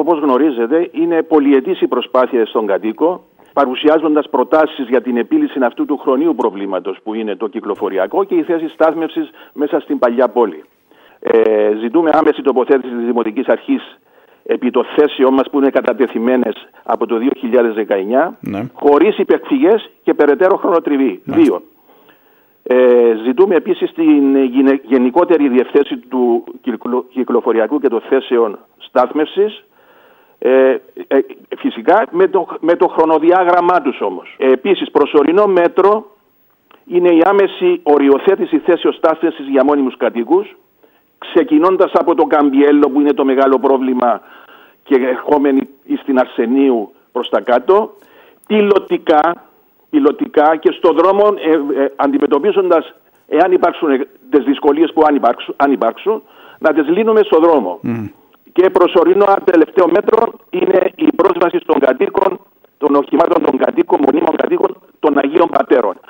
όπως γνωρίζετε, είναι πολυετής η προσπάθεια στον κατοίκο, παρουσιάζοντας προτάσεις για την επίλυση αυτού του χρονίου προβλήματος που είναι το κυκλοφοριακό και η θέση στάθμευσης μέσα στην παλιά πόλη. Ζητούμε άμεση τοποθέτηση της Δημοτικής Αρχής επί των θέσεων μας που είναι κατατεθειμένες από το 2019, χωρίς υπεκφυγές και περαιτέρω χρονοτριβή. 2. Ζητούμε επίσης την γενικότερη διευθέτηση του κυκλοφοριακού και των θέσεων στάθμευσης, φυσικά με το χρονοδιάγραμμά τους όμως. Επίσης, προσωρινό μέτρο είναι η άμεση οριοθέτηση θέσεων στάθμευσης για μόνιμους κατοίκους, ξεκινώντας από το Καμπιέλο που είναι το μεγάλο πρόβλημα και ερχόμενοι στην Αρσενίου προς τα κάτω, πιλωτικά και στον δρόμο αντιμετωπίζοντας, εάν υπάρξουν τις δυσκολίες που αν υπάρξουν, να τις λύνουμε στον δρόμο. Και προσωρινό τελευταίο μέτρο είναι η πρόσβαση των κατοίκων, των οχημάτων των κατοίκων, μονίμων κατοίκων των Αγίων Πατέρων.